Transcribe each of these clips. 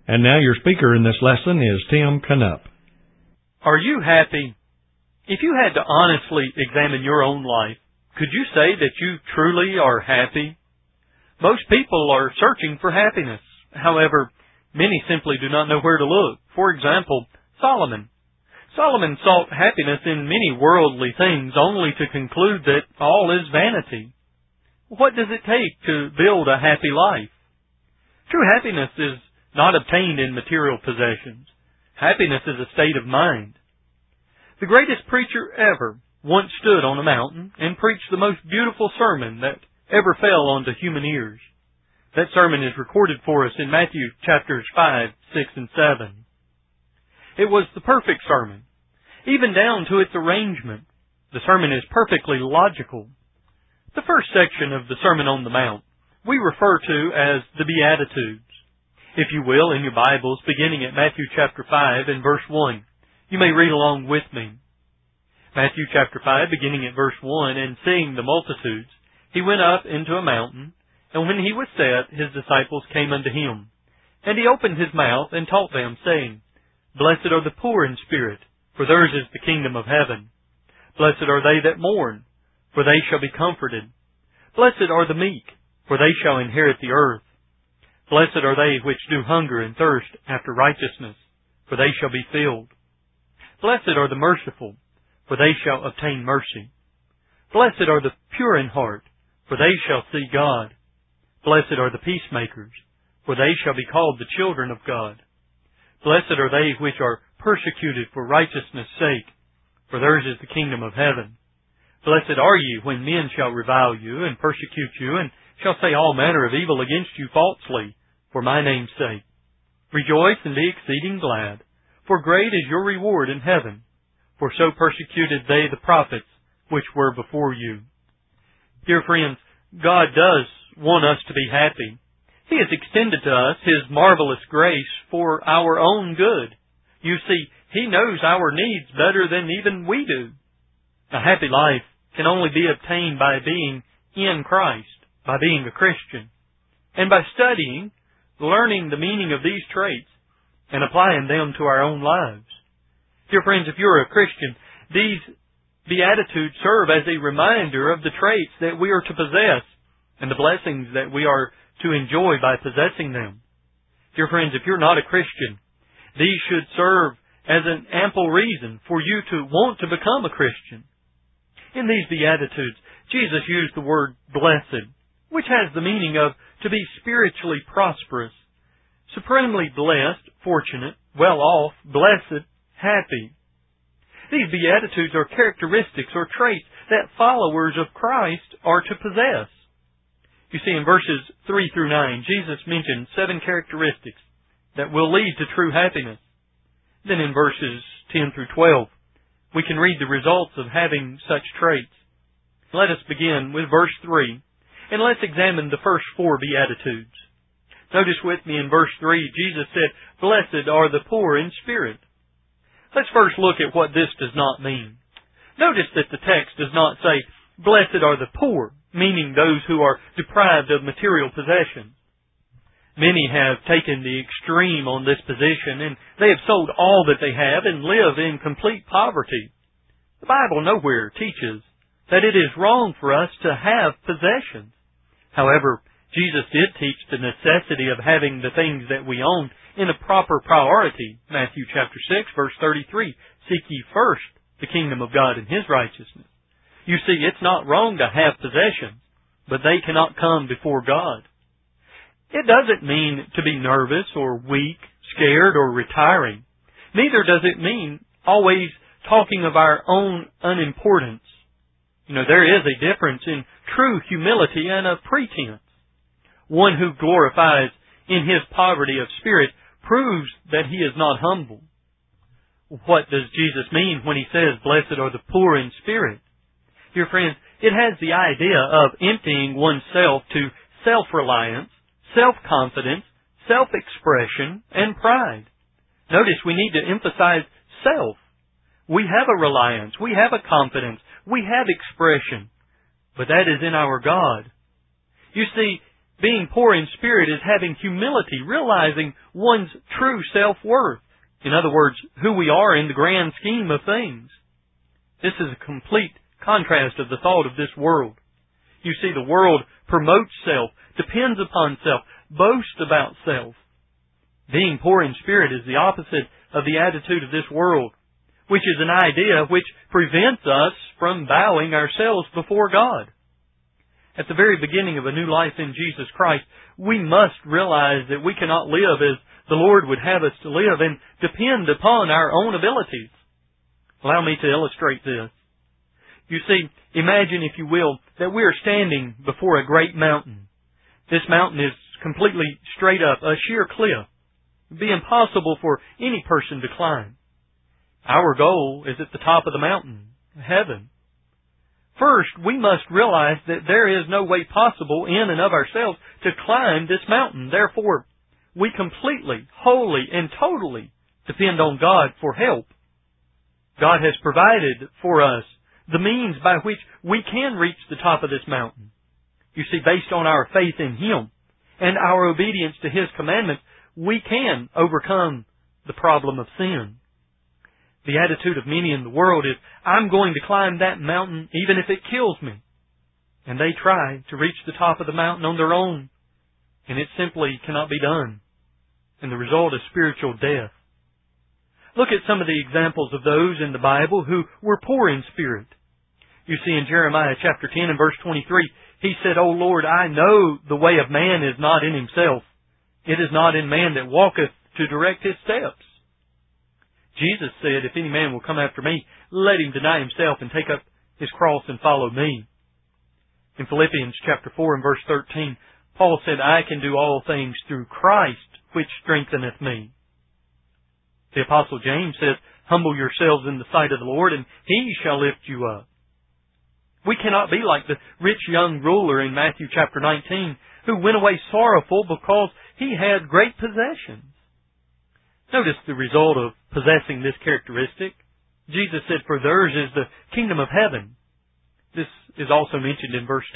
And now your speaker in this lesson is Tim Canup. Are you happy? If you had to honestly examine your own life, could you say that you truly are happy? Most people are searching for happiness. However, many simply do not know where to look. For example, Solomon. Solomon sought happiness in many worldly things only to conclude that all is vanity. What does it take to build a happy life? True happiness is not obtained in material possessions. Happiness is a state of mind. The greatest preacher ever once stood on a mountain and preached the most beautiful sermon that ever fell onto human ears. That sermon is recorded for us in Matthew chapters 5, 6, and 7. It was the perfect sermon, even down to its arrangement. The sermon is perfectly logical. The first section of the Sermon on the Mount we refer to as the Beatitudes. If you will, in your Bibles, beginning at Matthew chapter 5 and verse 1, you may read along with me. Matthew chapter 5, beginning at verse 1, and seeing the multitudes, he went up into a mountain, and when he was set, his disciples came unto him. And he opened his mouth and taught them, saying, Blessed are the poor in spirit, for theirs is the kingdom of heaven. Blessed are they that mourn, for they shall be comforted. Blessed are the meek, for they shall inherit the earth. Blessed are they which do hunger and thirst after righteousness, for they shall be filled. Blessed are the merciful, for they shall obtain mercy. Blessed are the pure in heart, for they shall see God. Blessed are the peacemakers, for they shall be called the children of God. Blessed are they which are persecuted for righteousness' sake, for theirs is the kingdom of heaven. Blessed are ye when men shall revile you, and persecute you, and shall say all manner of evil against you falsely, for my name's sake. Rejoice and be exceeding glad, for great is your reward in heaven. For so persecuted they the prophets which were before you. Dear friends, God does want us to be happy. He has extended to us His marvelous grace for our own good. You see, He knows our needs better than even we do. A happy life can only be obtained by being in Christ, by being a Christian, and by studying, learning the meaning of these traits, and applying them to our own lives. Dear friends, if you're a Christian, these Beatitudes serve as a reminder of the traits that we are to possess and the blessings that we are to enjoy by possessing them. Dear friends, if you're not a Christian, these should serve as an ample reason for you to want to become a Christian. In these Beatitudes, Jesus used the word blessed, which has the meaning of to be spiritually prosperous, supremely blessed, fortunate, well off, blessed, happy. These Beatitudes are characteristics or traits that followers of Christ are to possess. You see, in verses 3 through 9, Jesus mentioned 7 characteristics that will lead to true happiness. Then in verses 10 through 12, we can read the results of having such traits. Let us begin with verse 3, and let's examine the first 4 Beatitudes. Notice with me in verse 3, Jesus said, Blessed are the poor in spirit. Let's first look at what this does not mean. Notice that the text does not say, Blessed are the poor, meaning those who are deprived of material possessions. Many have taken the extreme on this position, and they have sold all that they have and live in complete poverty. The Bible nowhere teaches that it is wrong for us to have possessions. However, Jesus did teach the necessity of having the things that we own in a proper priority. Matthew chapter 6, verse 33, Seek ye first the kingdom of God and His righteousness. You see, it's not wrong to have possessions, but they cannot come before God. It doesn't mean to be nervous or weak, scared or retiring. Neither does it mean always talking of our own unimportance. There is a difference in true humility and a pretense. One who glorifies in his poverty of spirit proves that he is not humble. What does Jesus mean when He says, Blessed are the poor in spirit? Dear friends, it has the idea of emptying oneself to self-reliance, self-confidence, self-expression, and pride. Notice we need to emphasize self. We have a reliance, we have a confidence, we have expression, but that is in our God. You see, Being poor in spirit is having humility, realizing one's true self-worth. In other words, who we are in the grand scheme of things. This is a complete contrast of the thought of this world. You see, the world promotes self, depends upon self, boasts about self. Being poor in spirit is the opposite of the attitude of this world, which is an idea which prevents us from bowing ourselves before God. At the very beginning of a new life in Jesus Christ, we must realize that we cannot live as the Lord would have us to live and depend upon our own abilities. Allow me to illustrate this. You see, imagine, if you will, that we are standing before a great mountain. This mountain is completely straight up, a sheer cliff. It would be impossible for any person to climb. Our goal is at the top of the mountain, heaven. First, we must realize that there is no way possible in and of ourselves to climb this mountain. Therefore, we completely, wholly, and totally depend on God for help. God has provided for us the means by which we can reach the top of this mountain. You see, based on our faith in Him and our obedience to His commandments, we can overcome the problem of sin. The attitude of many in the world is, I'm going to climb that mountain even if it kills me. And they try to reach the top of the mountain on their own, and it simply cannot be done. And the result is spiritual death. Look at some of the examples of those in the Bible who were poor in spirit. You see in Jeremiah chapter 10 and verse 23, he said, O Lord, I know the way of man is not in himself. It is not in man that walketh to direct his steps. Jesus said, if any man will come after me, let him deny himself and take up his cross and follow me. In Philippians chapter 4 and verse 13, Paul said, I can do all things through Christ, which strengtheneth me. The Apostle James says, humble yourselves in the sight of the Lord, and He shall lift you up. We cannot be like the rich young ruler in Matthew chapter 19, who went away sorrowful because he had great possessions. Notice the result of possessing this characteristic. Jesus said, for theirs is the kingdom of heaven. This is also mentioned in verse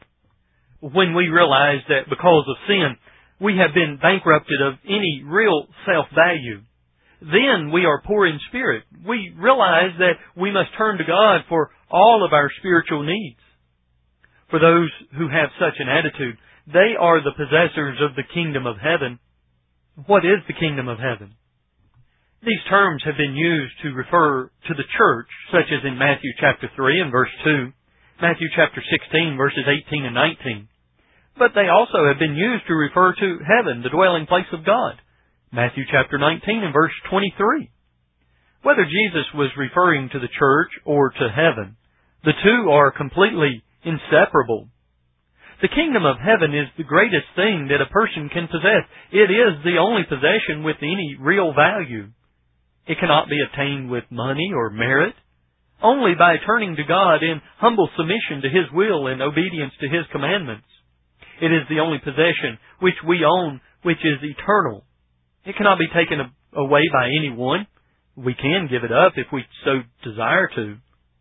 10. When we realize that because of sin, we have been bankrupted of any real self-value, then we are poor in spirit. We realize that we must turn to God for all of our spiritual needs. For those who have such an attitude, they are the possessors of the kingdom of heaven. What is the kingdom of heaven? These terms have been used to refer to the church, such as in Matthew chapter 3 and verse 2, Matthew chapter 16 verses 18 and 19. But they also have been used to refer to heaven, the dwelling place of God. Matthew chapter 19 and verse 23. Whether Jesus was referring to the church or to heaven, the two are completely inseparable. The kingdom of heaven is the greatest thing that a person can possess. It is the only possession with any real value. It cannot be obtained with money or merit. Only by turning to God in humble submission to His will and obedience to His commandments. It is the only possession which we own, which is eternal. It cannot be taken away by anyone. We can give it up if we so desire to.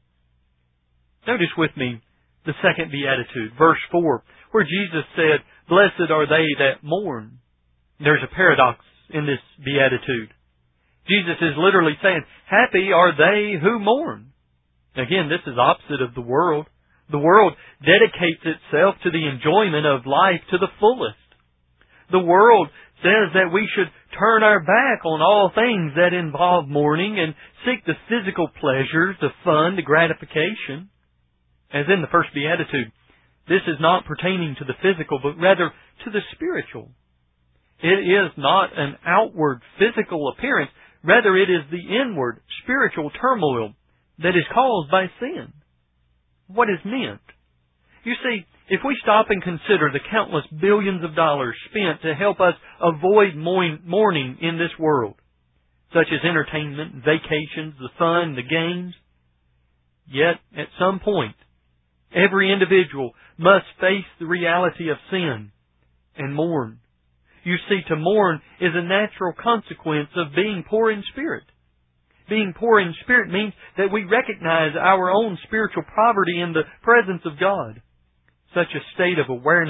Notice with me the second beatitude, verse 4, where Jesus said, blessed are they that mourn. There's a paradox in this beatitude. Jesus is literally saying, happy are they who mourn. Again, this is opposite of the world. The world dedicates itself to the enjoyment of life to the fullest. The world says that we should turn our back on all things that involve mourning and seek the physical pleasures, the fun, the gratification. As in the first beatitude, this is not pertaining to the physical, but rather to the spiritual. It is not an outward physical appearance. Rather, it is the inward spiritual turmoil that is caused by sin. What is meant? You see, if we stop and consider the countless billions of dollars spent to help us avoid mourning in this world, such as entertainment, vacations, the fun, the games, yet at some point, every individual must face the reality of sin and mourn. You see, to mourn is a natural consequence of being poor in spirit. Being poor in spirit means that we recognize our own spiritual poverty in the presence of God. Such a state of awareness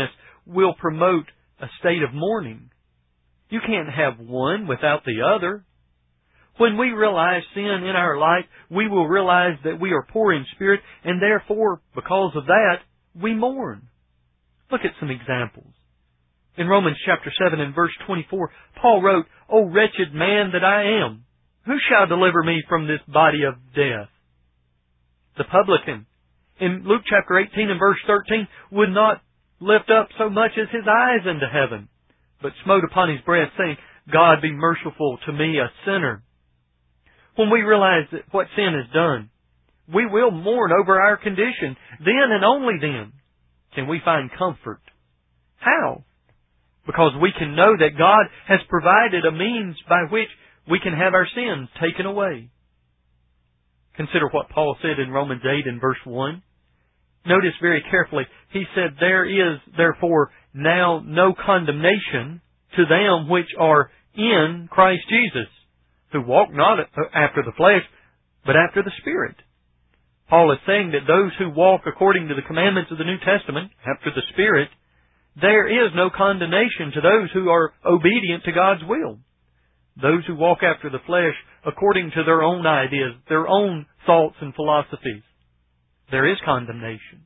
will promote a state of mourning. You can't have one without the other. When we realize sin in our life, we will realize that we are poor in spirit, and therefore, because of that, we mourn. Look at some examples. In Romans chapter 7 and verse 24, Paul wrote, "O wretched man that I am, who shall deliver me from this body of death?" The publican, in Luke chapter 18 and verse 13, would not lift up so much as his eyes into heaven, but smote upon his breast, saying, "God be merciful to me, a sinner." When we realize that what sin has done, we will mourn over our condition. Then and only then can we find comfort. How? Because we can know that God has provided a means by which we can have our sins taken away. Consider what Paul said in Romans 8 and verse 1. Notice very carefully, he said, "There is therefore now no condemnation to them which are in Christ Jesus, who walk not after the flesh, but after the Spirit." Paul is saying that those who walk according to the commandments of the New Testament, after the Spirit, there is no condemnation to those who are obedient to God's will. Those who walk after the flesh according to their own ideas, their own thoughts and philosophies, there is condemnation.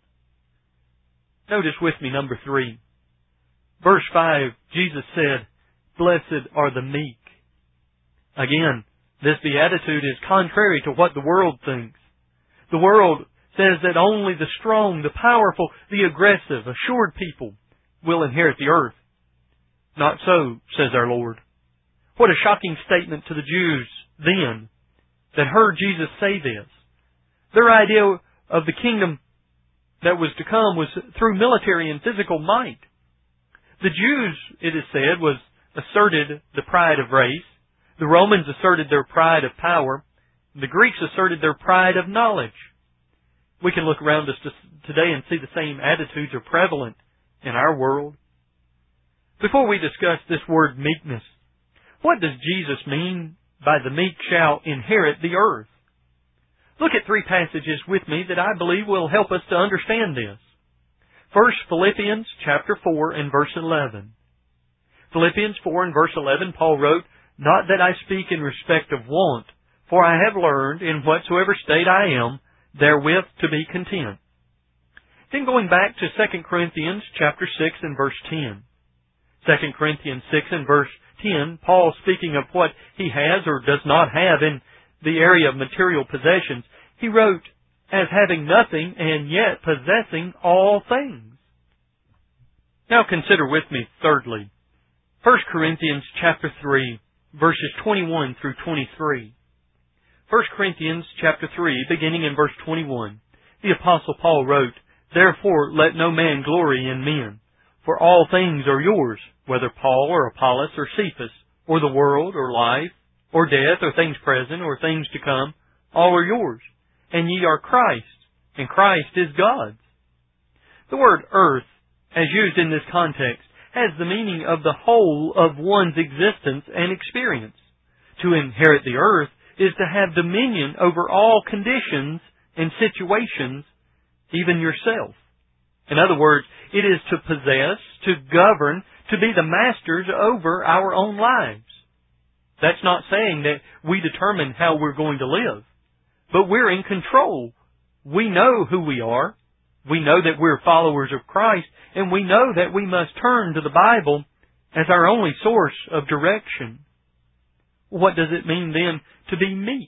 Notice with me number 3. Verse 5, Jesus said, "Blessed are the meek." Again, this beatitude is contrary to what the world thinks. The world says that only the strong, the powerful, the aggressive, assured people will inherit the earth. Not so, says our Lord. What a shocking statement to the Jews then that heard Jesus say this. Their idea of the kingdom that was to come was through military and physical might. The Jews, it is said, asserted the pride of race. The Romans asserted their pride of power. The Greeks asserted their pride of knowledge. We can look around us today and see the same attitudes are prevalent in our world. Before we discuss this word meekness, what does Jesus mean by the meek shall inherit the earth? Look at 3 passages with me that I believe will help us to understand this. First, Philippians chapter 4 and verse 11. Philippians 4 and verse 11, Paul wrote, "Not that I speak in respect of want, for I have learned in whatsoever state I am, therewith to be content." Then going back to 2 Corinthians chapter 6 and verse 10. 2 Corinthians 6 and verse 10, Paul speaking of what he has or does not have in the area of material possessions, he wrote, "As having nothing and yet possessing all things." Now consider with me, thirdly, 1 Corinthians chapter 3, verses 21 through 23. 1 Corinthians chapter 3, beginning in verse 21, the Apostle Paul wrote, "Therefore let no man glory in men, for all things are yours, whether Paul or Apollos or Cephas, or the world or life, or death, or things present, or things to come, all are yours, and ye are Christ, and Christ is God's." The word earth, as used in this context, has the meaning of the whole of one's existence and experience. To inherit the earth is to have dominion over all conditions and situations, even yourself. In other words, it is to possess, to govern, to be the masters over our own lives. That's not saying that we determine how we're going to live, but we're in control. We know who we are. We know that we're followers of Christ, and we know that we must turn to the Bible as our only source of direction. What does it mean then to be meek?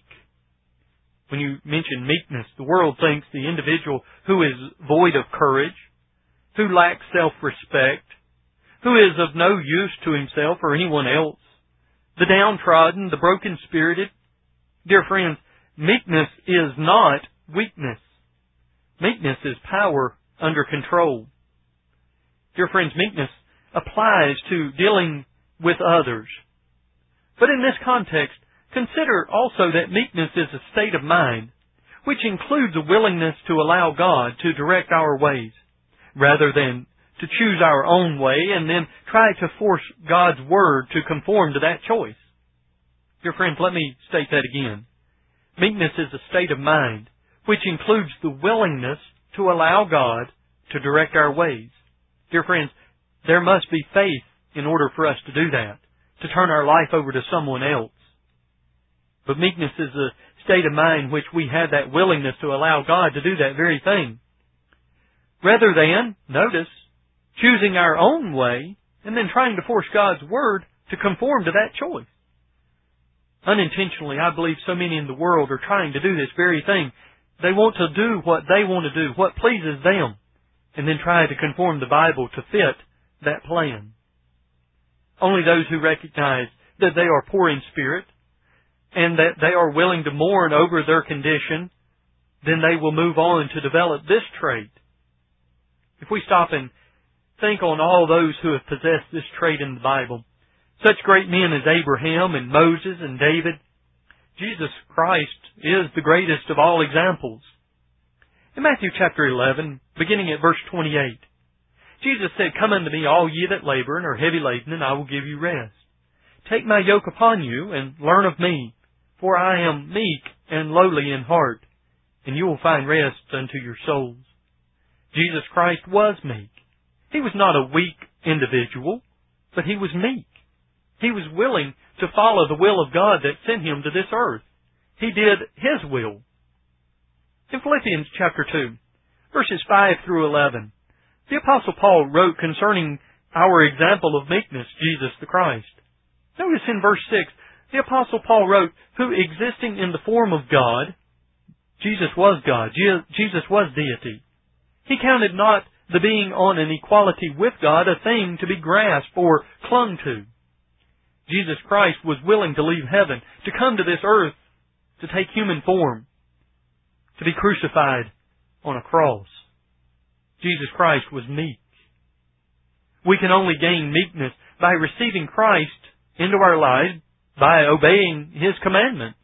When you mention meekness, the world thinks the individual who is void of courage, who lacks self-respect, who is of no use to himself or anyone else, the downtrodden, the broken-spirited. Dear friends, meekness is not weakness. Meekness is power under control. Dear friends, meekness applies to dealing with others. But in this context, consider also that meekness is a state of mind, which includes a willingness to allow God to direct our ways, rather than to choose our own way and then try to force God's Word to conform to that choice. Dear friends, let me state that again. Meekness is a state of mind, which includes the willingness to allow God to direct our ways. Dear friends, There must be faith in order for us to do that, to turn our life over to someone else. But meekness is a state of mind in which we have that willingness to allow God to do that very thing. Rather than, notice, choosing our own way and then trying to force God's Word to conform to that choice. Unintentionally, I believe so many in the world are trying to do this very thing. They want to do what they want to do, what pleases them, and then try to conform the Bible to fit that plan. Only those who recognize that they are poor in spirit and that they are willing to mourn over their condition, then they will move on to develop this trait. If we stop and think on all those who have possessed this trait in the Bible, such great men as Abraham and Moses and David, Jesus Christ is the greatest of all examples. In Matthew chapter 11, beginning at verse 28, Jesus said, "Come unto me, all ye that labor and are heavy laden, and I will give you rest. Take my yoke upon you, and learn of me, for I am meek and lowly in heart, and you will find rest unto your souls." Jesus Christ was meek. He was not a weak individual, but He was meek. He was willing to follow the will of God that sent Him to this earth. He did His will. In Philippians chapter 2, verses 5 through 11, the Apostle Paul wrote concerning our example of meekness, Jesus the Christ. Notice in verse 6, the Apostle Paul wrote, "Who existing in the form of God," Jesus was God, Jesus was deity. "He counted not the being on an equality with God a thing to be grasped or clung to." Jesus Christ was willing to leave heaven, to come to this earth, to take human form, to be crucified on a cross. Jesus Christ was meek. We can only gain meekness by receiving Christ into our lives, by obeying His commandments.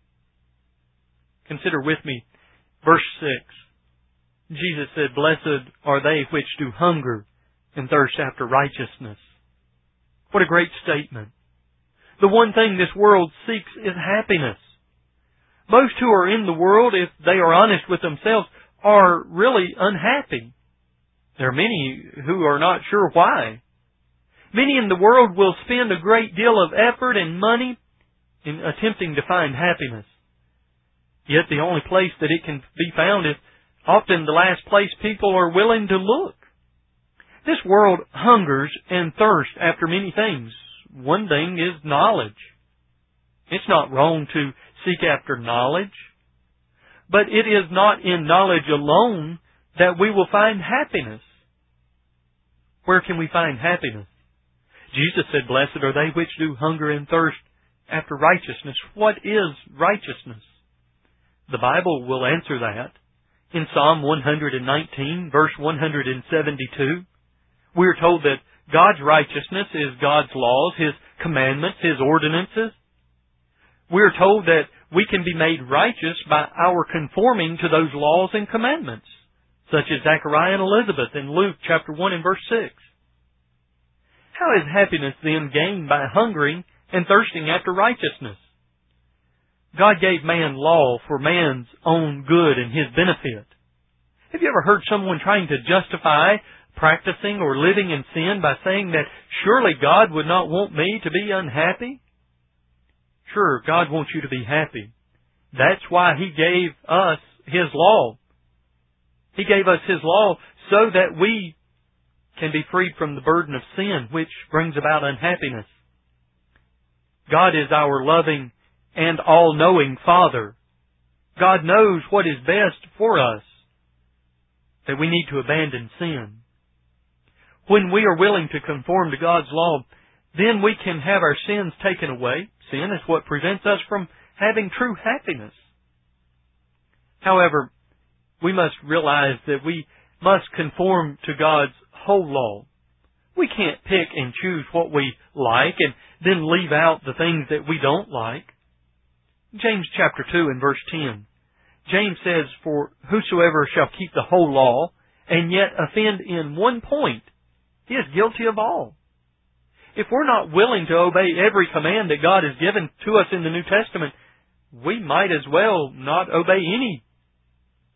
Consider with me verse 6. Jesus said, "Blessed are they which do hunger and thirst after righteousness." What a great statement. The one thing this world seeks is happiness. Most who are in the world, if they are honest with themselves, are really unhappy. There are many who are not sure why. Many in the world will spend a great deal of effort and money in attempting to find happiness. Yet the only place that it can be found is often the last place people are willing to look. This world hungers and thirsts after many things. One thing is knowledge. It's not wrong to seek after knowledge, but it is not in knowledge alone that we will find happiness. Where can we find happiness? Jesus said, "Blessed are they which do hunger and thirst after righteousness." What is righteousness? The Bible will answer that. In Psalm 119, verse 172, we are told that God's righteousness is God's laws, His commandments, His ordinances. We are told that we can be made righteous by our conforming to those laws and commandments, such as Zechariah and Elizabeth in Luke chapter 1 and verse 6. How is happiness then gained by hungering and thirsting after righteousness? God gave man law for man's own good and his benefit. Have you ever heard someone trying to justify practicing or living in sin by saying that surely God would not want me to be unhappy? Sure, God wants you to be happy. That's why He gave us His law. He gave us His law so that we can be freed from the burden of sin, which brings about unhappiness. God is our loving and all-knowing Father. God knows what is best for us, that we need to abandon sin. When we are willing to conform to God's law, then we can have our sins taken away. Sin is what prevents us from having true happiness. However, we must realize that we must conform to God's whole law. We can't pick and choose what we like and then leave out the things that we don't like. James chapter 2 and verse 10. James says, "For whosoever shall keep the whole law, and yet offend in one point, he is guilty of all." If we're not willing to obey every command that God has given to us in the New Testament, we might as well not obey any.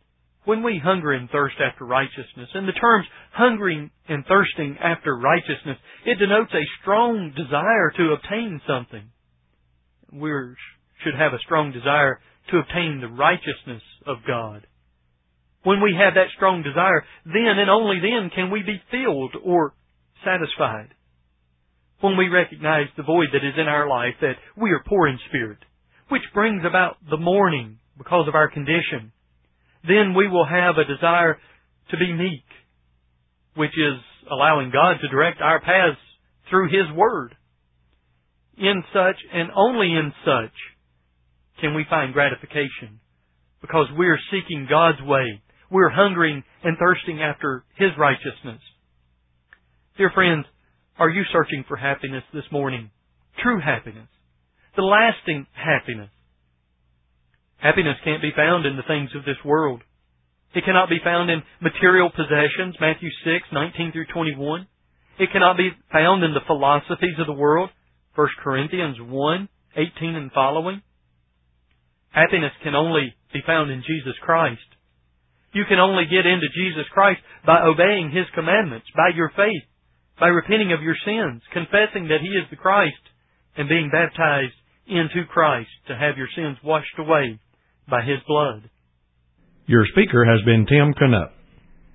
When we hunger and thirst after righteousness, and the terms hungering and thirsting after righteousness, it denotes a strong desire to obtain something. We should have a strong desire to obtain the righteousness of God. When we have that strong desire, then and only then can we be filled or satisfied. When we recognize the void that is in our life, that we are poor in spirit, which brings about the mourning because of our condition, then we will have a desire to be meek, which is allowing God to direct our paths through His Word. In such, and only in such, can we find gratification, because we're seeking God's way. We're hungering and thirsting after His righteousness. Dear friends, are you searching for happiness this morning? True happiness. The lasting happiness. Happiness can't be found in the things of this world. It cannot be found in material possessions, Matthew 6:19 through 21. It cannot be found in the philosophies of the world, 1 Corinthians 1:18 and following. Happiness can only be found in Jesus Christ. You can only get into Jesus Christ by obeying His commandments, by your faith, by repenting of your sins, confessing that He is the Christ, and being baptized into Christ to have your sins washed away by His blood. Your speaker has been Tim Canup.